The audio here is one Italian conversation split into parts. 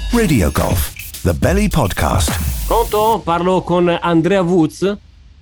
Radio Golf, the Belly Podcast. Pronto? Parlo con Andrea Woods?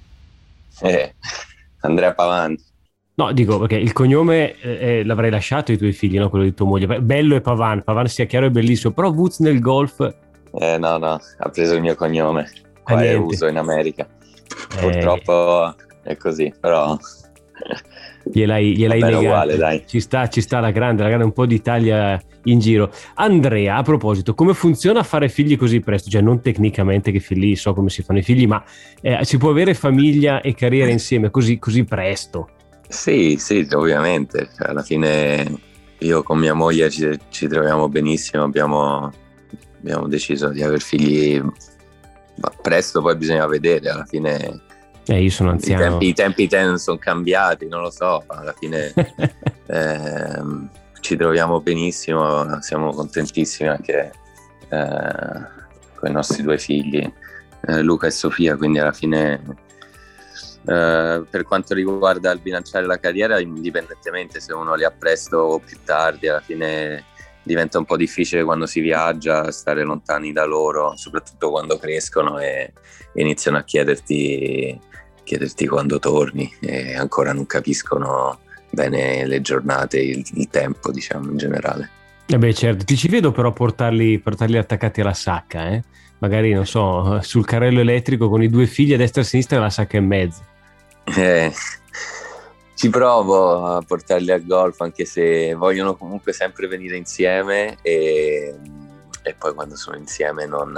Andrea Pavan. No, dico perché il cognome l'avrei lasciato ai tuoi figli, no? Quello di tua moglie. Bello è Pavan, Pavan sia chiaro è bellissimo, però Woods nel golf... No, ha preso il mio cognome, qua è uso in America. Purtroppo è così, però... Gliel'hai negato. Uguale, dai. Ci sta la grande un po' d'Italia in giro. Andrea, a proposito, come funziona fare figli così presto? Cioè non tecnicamente, che figli, so come si fanno i figli, ma si può avere famiglia e carriera insieme così presto? Sì, ovviamente. Alla fine io con mia moglie ci troviamo benissimo, abbiamo deciso di avere figli presto, poi bisogna vedere, alla fine... Io sono anziano. I tempi sono cambiati, non lo so, alla fine ci troviamo benissimo, siamo contentissimi anche con i nostri due figli, Luca e Sofia, quindi alla fine per quanto riguarda il bilanciare la carriera, indipendentemente se uno li ha presto o più tardi, alla fine diventa un po' difficile quando si viaggia stare lontani da loro, soprattutto quando crescono e iniziano a chiederti quando torni e ancora non capiscono bene le giornate, il tempo, diciamo, in generale. Certo, ti ci vedo però portarli attaccati alla sacca, magari, non so, sul carrello elettrico con i due figli a destra e a sinistra e la sacca in mezzo. Ci provo a portarli al golf, anche se vogliono comunque sempre venire insieme e poi quando sono insieme non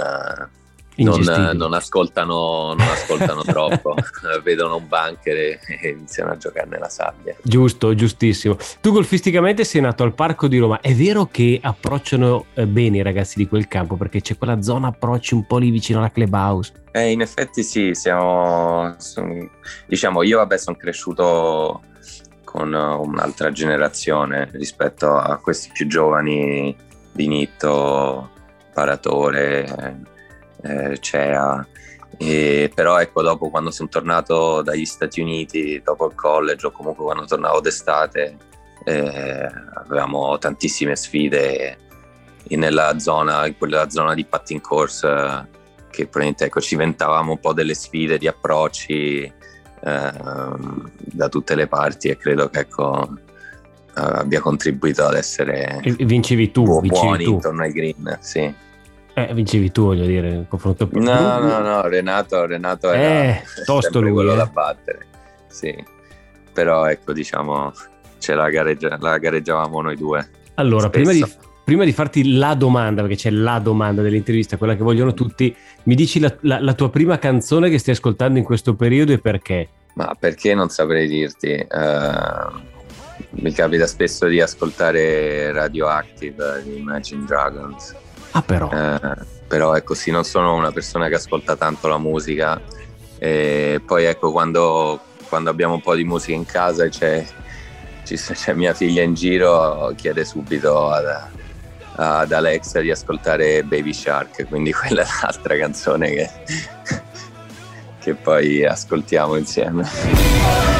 ascoltano troppo, vedono un bunker e iniziano a giocare nella sabbia. Giusto, giustissimo. Tu golfisticamente sei nato al Parco di Roma, è vero che approcciano bene i ragazzi di quel campo, perché c'è quella zona approcci un po' lì vicino alla clubhouse? In effetti sì, diciamo, io sono cresciuto con un'altra generazione rispetto a questi più giovani, Binitto, Paratore, CEA, però ecco, dopo, quando sono tornato dagli Stati Uniti dopo il college, o comunque quando tornavo d'estate, avevamo tantissime sfide in quella zona di putting course, che probabilmente, ecco, ci inventavamo un po' delle sfide di approcci da tutte le parti, e credo che, ecco, abbia contribuito ad essere vincevi tu intorno ai green, sì. Vincevi tu, voglio dire, in confronto. No, Renato era tosto lui, quello da battere, sì, però ecco, diciamo, la gareggiavamo noi due. Allora, prima di farti la domanda, perché c'è la domanda dell'intervista, quella che vogliono tutti, mi dici la tua prima canzone che stai ascoltando in questo periodo e perché? Ma perché non saprei dirti, mi capita spesso di ascoltare Radioactive di Imagine Dragons. Però ecco, sì, non sono una persona che ascolta tanto la musica, e poi ecco, quando abbiamo un po' di musica in casa e c'è mia figlia in giro, chiede subito ad Alexa di ascoltare Baby Shark, quindi quella è l'altra canzone che poi ascoltiamo insieme.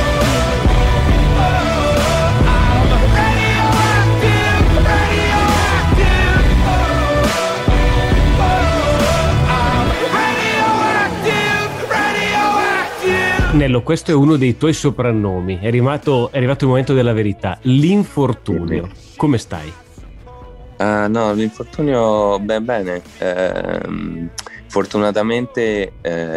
Nello, questo è uno dei tuoi soprannomi, è arrivato il momento della verità, l'infortunio. Come stai? No, l'infortunio bene, fortunatamente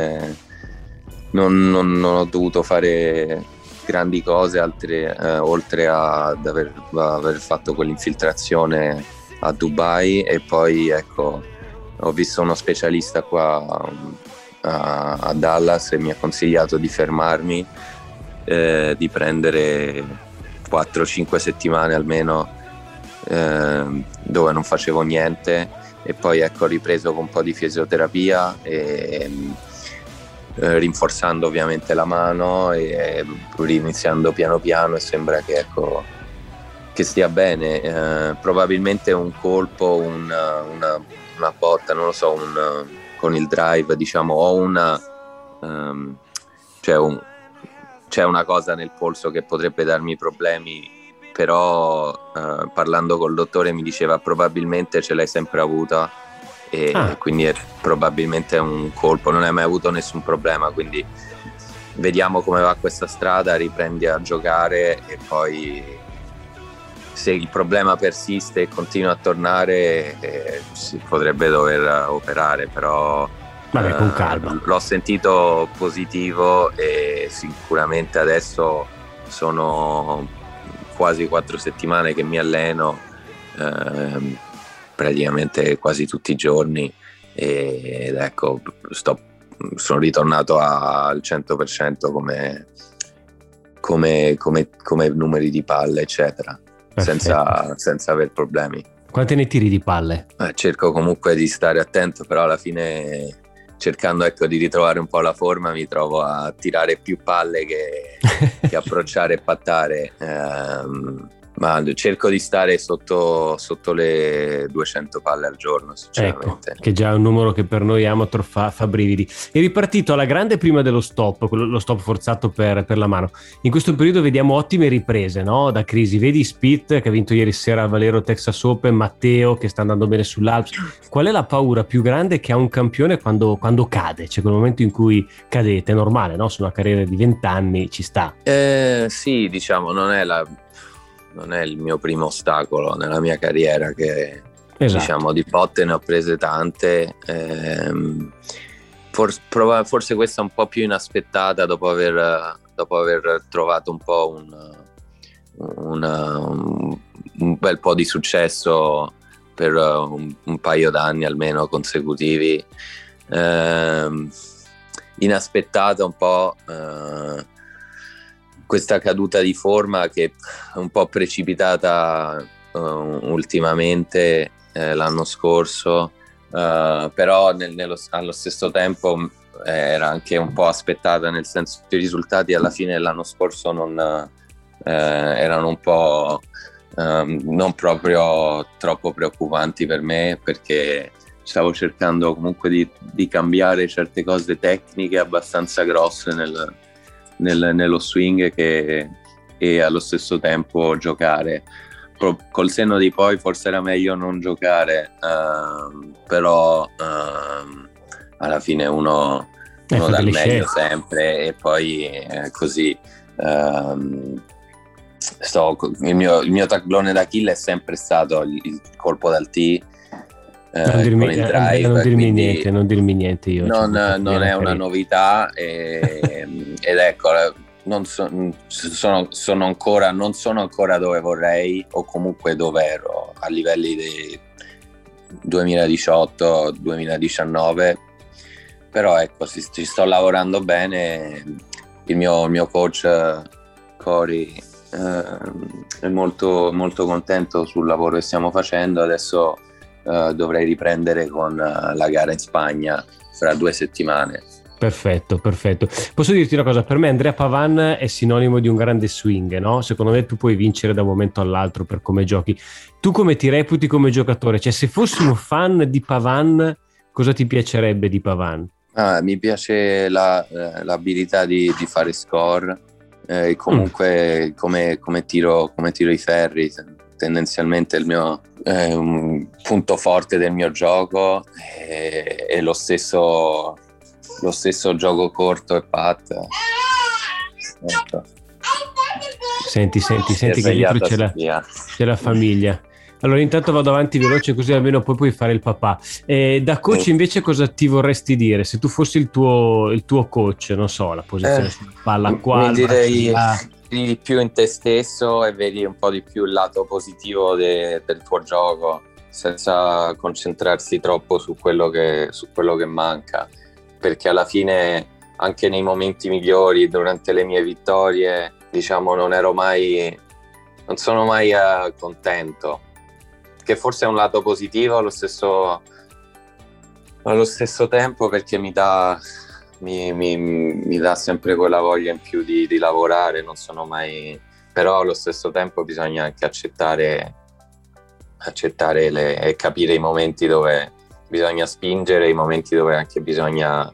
non ho dovuto fare grandi cose oltre ad aver fatto quell'infiltrazione a Dubai, e poi ecco, ho visto uno specialista qua a Dallas e mi ha consigliato di fermarmi, di prendere 4-5 settimane almeno dove non facevo niente, e poi ecco, ho ripreso con un po' di fisioterapia e rinforzando ovviamente la mano e riniziando piano piano, e sembra che, ecco, che stia bene. Probabilmente un colpo, una botta, non lo so, con il drive, diciamo, c'è una cosa nel polso che potrebbe darmi problemi, però parlando col dottore mi diceva probabilmente ce l'hai sempre avuta e quindi probabilmente è un colpo, non hai mai avuto nessun problema, quindi vediamo come va questa strada, riprendi a giocare e poi se il problema persiste e continua a tornare si potrebbe dover operare, però vabbè, con calma. L'ho sentito positivo e sicuramente adesso sono quasi 4 settimane che mi alleno praticamente quasi tutti i giorni ed ecco, sono ritornato al 100% come numeri di palle eccetera, senza aver problemi. Quante ne tiri di palle? Cerco comunque di stare attento, però alla fine cercando di ritrovare un po' la forma mi trovo a tirare più palle che approcciare e pattare, ma cerco di stare sotto le 200 palle al giorno sinceramente. Ecco, che già è un numero che per noi amateur fa brividi. È ripartito alla grande prima dello stop, lo stop forzato per la mano. In questo periodo vediamo ottime riprese, no? Da crisi, vedi Spieth che ha vinto ieri sera al Valero Texas Open, Matteo che sta andando bene sull'Alps. Qual è la paura più grande che ha un campione quando cade? C'è quel momento in cui cadete, è normale, no? Su una carriera di 20 anni ci sta. Sì, diciamo, non è il mio primo ostacolo nella mia carriera, che diciamo di botte ne ho prese tante, forse questa è un po' più inaspettata dopo aver trovato un po' un bel po' di successo per un paio d'anni almeno consecutivi, inaspettata un po' questa caduta di forma che è un po' precipitata ultimamente l'anno scorso, però allo stesso tempo era anche un po' aspettata, nel senso che i risultati alla fine dell'anno scorso non erano un po' non proprio troppo preoccupanti per me, perché stavo cercando comunque di cambiare certe cose tecniche abbastanza grosse nello swing e allo stesso tempo giocare. Col senno di poi forse era meglio non giocare, però alla fine uno dà il meglio sempre e poi così. Il mio taclone d'Achille è sempre stato il colpo dal tee. Non dirmi niente io. Non è una novità ed ecco, non sono ancora dove vorrei, o comunque dove ero a livelli del 2018-2019, però ecco, ci sto lavorando bene. Il mio coach Cori è molto, molto contento sul lavoro che stiamo facendo. Adesso dovrei riprendere con la gara in Spagna fra 2 settimane. Perfetto. Posso dirti una cosa? Per me Andrea Pavan è sinonimo di un grande swing, no? Secondo me tu puoi vincere da un momento all'altro per come giochi. Tu come ti reputi come giocatore? Cioè, se fossi un fan di Pavan, cosa ti piacerebbe di Pavan? Mi piace l'abilità di fare score, comunque come tiro i ferri. Tendenzialmente il mio un punto forte del mio gioco è lo stesso gioco corto e putt. Ecco. Senti che dietro c'è la famiglia. Allora intanto vado avanti veloce così almeno poi puoi fare il papà. Da coach invece cosa ti vorresti dire? Se tu fossi il tuo coach, non so, la posizione sulla palla qua. Mi direi di più in te stesso e vedi un po' di più il lato positivo del tuo gioco, senza concentrarsi troppo su quello che manca, perché alla fine anche nei momenti migliori, durante le mie vittorie, diciamo, non sono mai contento, che forse è un lato positivo allo stesso tempo, perché mi dà sempre quella voglia in più di lavorare. Non sono mai, però allo stesso tempo bisogna anche accettare e capire i momenti dove bisogna spingere, i momenti dove anche bisogna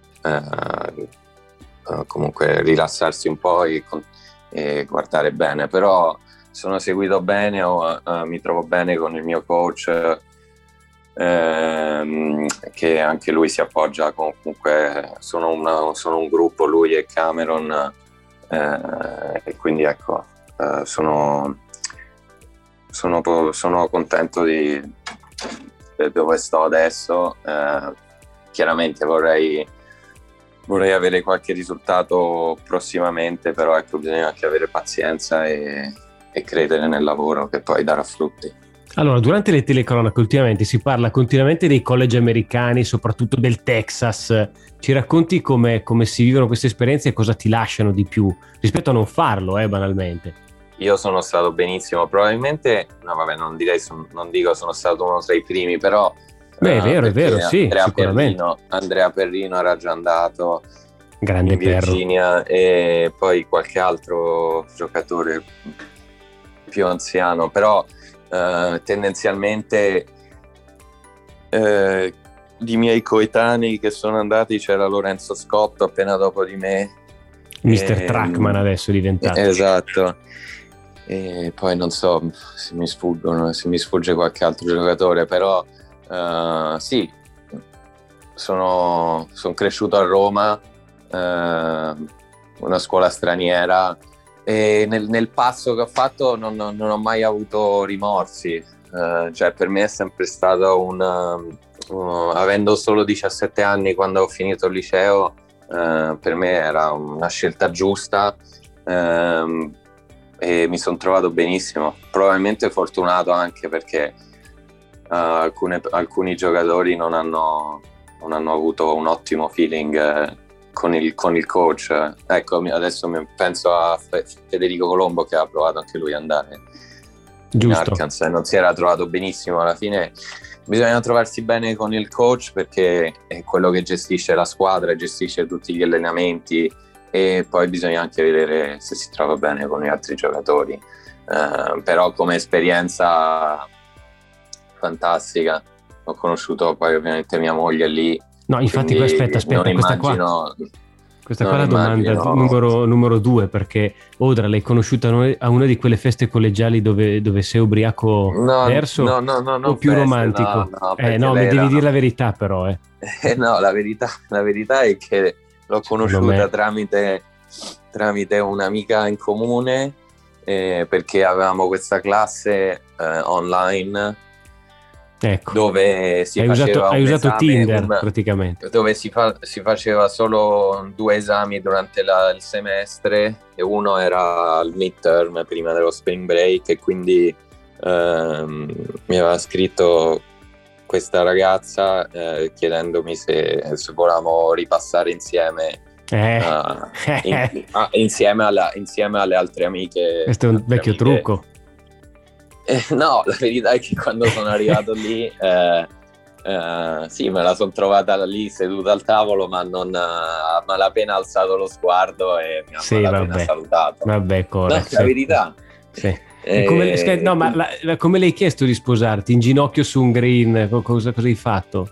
comunque rilassarsi un po' e guardare bene. Però sono seguito bene, mi trovo bene con il mio coach, che anche lui si appoggia comunque, sono un gruppo, lui e Cameron, e quindi ecco, sono contento di dove sto adesso. Chiaramente vorrei avere qualche risultato prossimamente, però ecco, bisogna anche avere pazienza e credere nel lavoro che poi darà frutti. Allora, durante le telecronache ultimamente si parla continuamente dei college americani, soprattutto del Texas. Ci racconti come si vivono queste esperienze e cosa ti lasciano di più rispetto a non farlo, banalmente? Io sono stato benissimo, probabilmente, no vabbè, non dico sono stato uno tra i primi, però... Beh, è vero, sì, sicuramente. Andrea Perrino era già andato grande in Virginia, e poi qualche altro giocatore più anziano, però tendenzialmente di miei coetanei che sono andati c'era Lorenzo Scotto appena dopo di me, Mr. Trackman adesso è diventato. Esatto, e poi non so se mi sfugge qualche altro giocatore, però sì, sono cresciuto a Roma, una scuola straniera, e nel passo che ho fatto non ho mai avuto rimorsi, cioè per me è sempre stato avendo solo 17 anni quando ho finito il liceo, per me era una scelta giusta, e mi sono trovato benissimo, probabilmente fortunato anche perché alcuni giocatori non hanno avuto un ottimo feeling con il coach. Ecco, adesso penso a Federico Colombo, che ha provato anche lui ad andare in Arkansas e non si era trovato benissimo. Alla fine bisogna trovarsi bene con il coach, perché è quello che gestisce la squadra, gestisce tutti gli allenamenti, e poi bisogna anche vedere se si trova bene con gli altri giocatori. Però come esperienza fantastica, ho conosciuto poi ovviamente mia moglie lì. No, infatti aspetta, questa qua è la domanda numero 2, perché Odra l'hai conosciuta a una di quelle feste collegiali dove sei ubriaco verso o più feste, romantico? No, mi devi dire la verità però. No, la verità è che l'ho conosciuta tramite un'amica in comune, perché avevamo questa classe online. Ecco. Dove hai usato Tinder praticamente, dove si faceva solo 2 esami durante il semestre, e uno era il midterm prima dello spring break, e quindi mi aveva scritto questa ragazza chiedendomi se volevamo ripassare insieme insieme alle altre amiche. Questo è un vecchio trucco. No, la verità è che quando sono arrivato lì, sì, me la sono trovata lì seduta al tavolo, ma non ha malapena alzato lo sguardo e mi ha malapena salutato. Vabbè, corretto. No, la verità. Sì. Come l'hai chiesto di sposarti? In ginocchio su un green? Cosa hai fatto?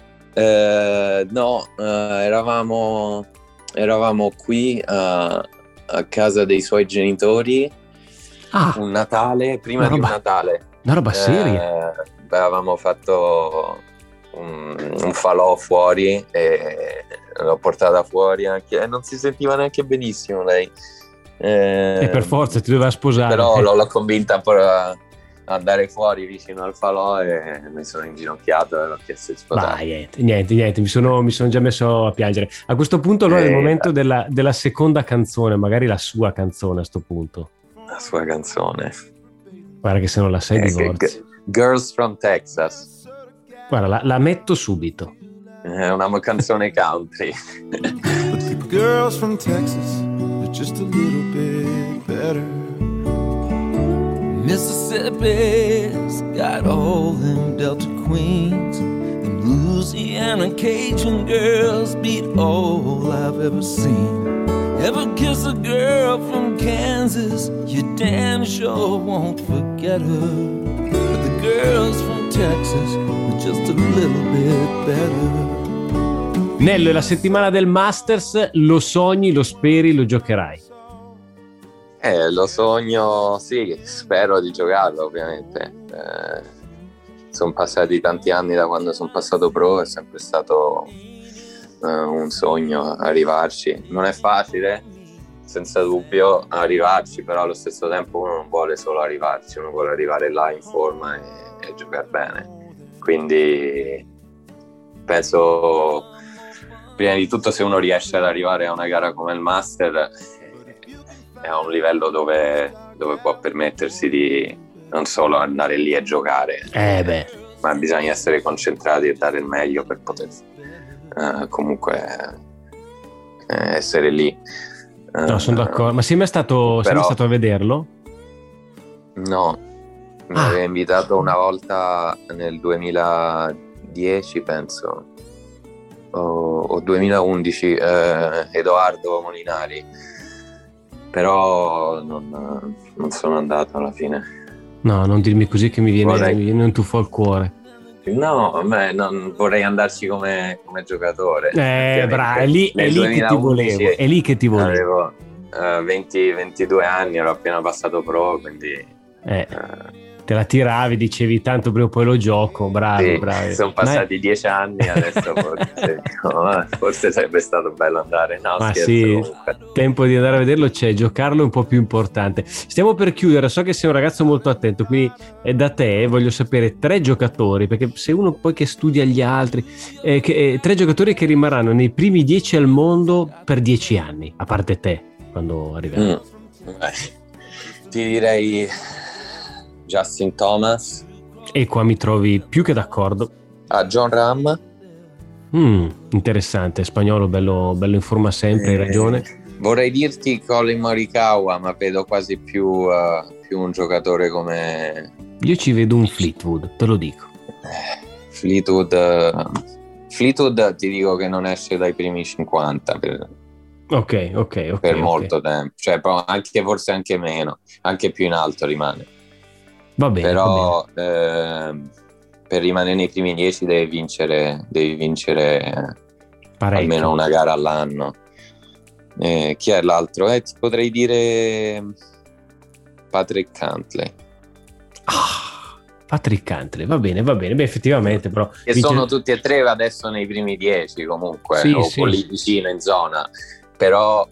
No, eravamo qui a casa dei suoi genitori. Un Natale, prima di un Natale. Una roba seria. Avevamo fatto un falò fuori e l'ho portata fuori anche, e non si sentiva neanche benissimo lei. E per forza ti doveva sposare. Però l'ho convinta a andare fuori vicino al falò, e mi sono inginocchiato e l'ho chiesto di sposare. Niente, mi sono già messo a piangere. A questo punto allora è il momento della seconda canzone, magari la sua canzone a sto punto. La sua canzone. Guarda che se non la sai divorzi. Girls from Texas. Guarda, la metto subito. È una canzone country. But the girls from Texas are just a little bit better. Mississippi's got all them Delta queens, and Louisiana Cajun girls beat all I've ever seen. Ever kiss a girl from Kansas, you damn sure won't forget her. But the girls from Texas are just a little bit better. Nello, è la settimana del Masters, lo sogni, lo speri, lo giocherai? Lo sogno, sì, spero di giocarlo ovviamente. sono passati tanti anni da quando sono passato pro, è sempre stato un sogno arrivarci. Non è facile, senza dubbio, arrivarci, però allo stesso tempo uno non vuole solo arrivarci, uno vuole arrivare là in forma e giocare bene. Quindi penso, prima di tutto, se uno riesce ad arrivare a una gara come il Master, è a un livello dove può permettersi di non solo andare lì e giocare, ma bisogna essere concentrati e dare il meglio per poter comunque essere lì. No, sono d'accordo. Ma sei mai stato a vederlo? No, mi aveva invitato una volta nel 2010, penso, o 2011, Edoardo Molinari, però non sono andato alla fine. No, non dirmi così che mi viene un tuffo al cuore. No, a me non vorrei andarci come giocatore. Bravo, è lì che ti volevo. È lì che ti volevo. Avevo 22 anni, ero appena passato pro, quindi te la tiravi, dicevi tanto prima o poi lo gioco. Bravi. Sono passati 10 anni adesso, forse sarebbe stato bello andare. No, ma scherzo, sì, comunque. Tempo di andare a vederlo c'è, giocarlo è un po' più importante. Stiamo per chiudere, so che sei un ragazzo molto attento, quindi da te voglio sapere 3 giocatori, perché se uno poi che studia gli altri, 3 giocatori che rimarranno nei primi 10 al mondo per 10 anni, a parte te, quando arriverai. Ti direi Justin Thomas. E qua mi trovi più che d'accordo. John Ram. Interessante, spagnolo, bello in forma sempre, hai ragione. Vorrei dirti Colin Morikawa, ma vedo quasi più un giocatore come... Io ci vedo un Fleetwood, te lo dico. Fleetwood ti dico che non esce dai primi 50 per molto tempo, cioè forse anche meno, anche più in alto rimane. Va bene, però per rimanere nei primi 10 devi vincere parecchio, almeno una gara all'anno. Chi è l'altro? Ti potrei dire Patrick Cantlay. Patrick Cantlay, va bene. Beh, effettivamente, però che sono tutti e 3 adesso nei primi 10 comunque, lì vicino in zona, però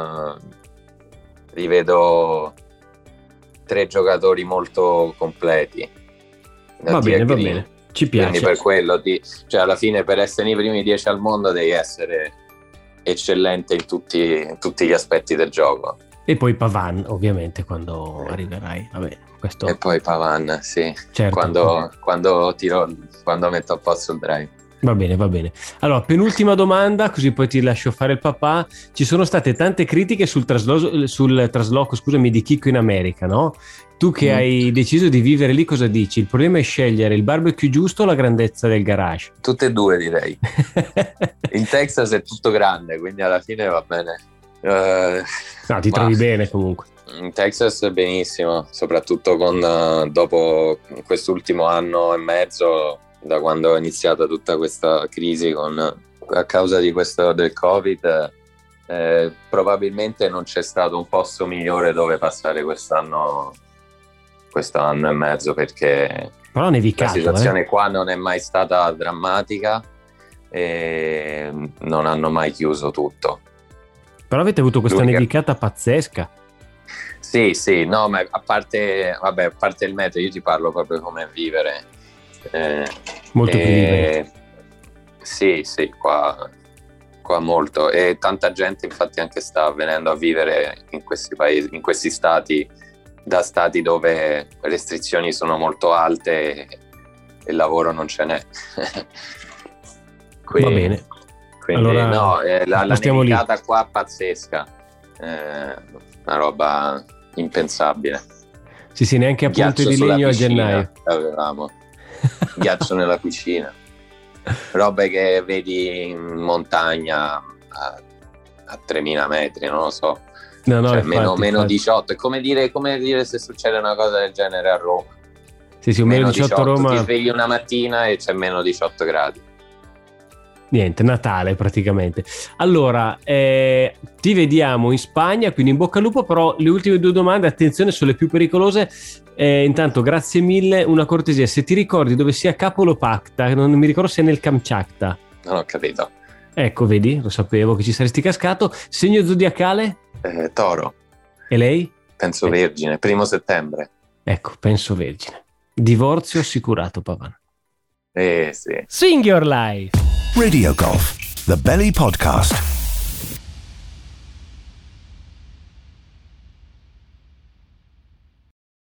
rivedo 3 giocatori molto completi. Va bene, ci piace. Quindi per quello cioè alla fine, per essere nei primi 10 al mondo devi essere eccellente in tutti gli aspetti del gioco. E poi Pavan, ovviamente, arriverai. Vabbè, questo... E poi Pavan, sì, certo. quando metto a posto il drive. Va bene. Allora, penultima domanda, così poi ti lascio fare il papà. Ci sono state tante critiche sul trasloco, scusami, di Chicco in America, no? Tu che hai deciso di vivere lì, cosa dici? Il problema è scegliere il barbecue giusto o la grandezza del garage? Tutte e due, direi. In Texas è tutto grande, quindi alla fine va bene. No, ti trovi bene comunque. In Texas benissimo, soprattutto dopo quest'ultimo anno e mezzo, da quando è iniziata tutta questa crisi a causa del Covid, probabilmente non c'è stato un posto migliore dove passare quest'anno e mezzo, perché però nevicato, la situazione qua non è mai stata drammatica e non hanno mai chiuso tutto. Però avete avuto questa nevicata pazzesca. Sì, no, ma a parte il meteo, io ti parlo proprio come vivere. Molto più libero. Sì, qua molto, e tanta gente infatti anche sta venendo a vivere in questi paesi, in questi stati, da stati dove le restrizioni sono molto alte e il lavoro non ce n'è. Va bene. Quindi allora, no, la nevicata qua pazzesca, una roba impensabile. Sì, neanche a Ponte di Legno a gennaio avevamo ghiaccio nella piscina, robe che vedi in montagna a 3000 metri, non lo so. No, cioè, infatti, meno 18, è come dire se succede una cosa del genere a Roma. Sì, un meno 18 a Roma. Ti svegli una mattina e c'è meno 18 gradi. Niente, Natale praticamente. Allora, ti vediamo in Spagna, quindi in bocca al lupo, però le ultime 2 domande, attenzione, sono le più pericolose. Intanto, grazie mille, una cortesia, se ti ricordi dove sia Kapolopakta, non mi ricordo se è nel Kamchatka. Non ho capito. Ecco, vedi, lo sapevo che ci saresti cascato. Segno zodiacale? Toro. E lei? Penso Vergine, 1 settembre. Ecco, penso Vergine. Divorzio assicurato, Pavan. Sì. Sing Your Life. Radio Golf, the Belly Podcast.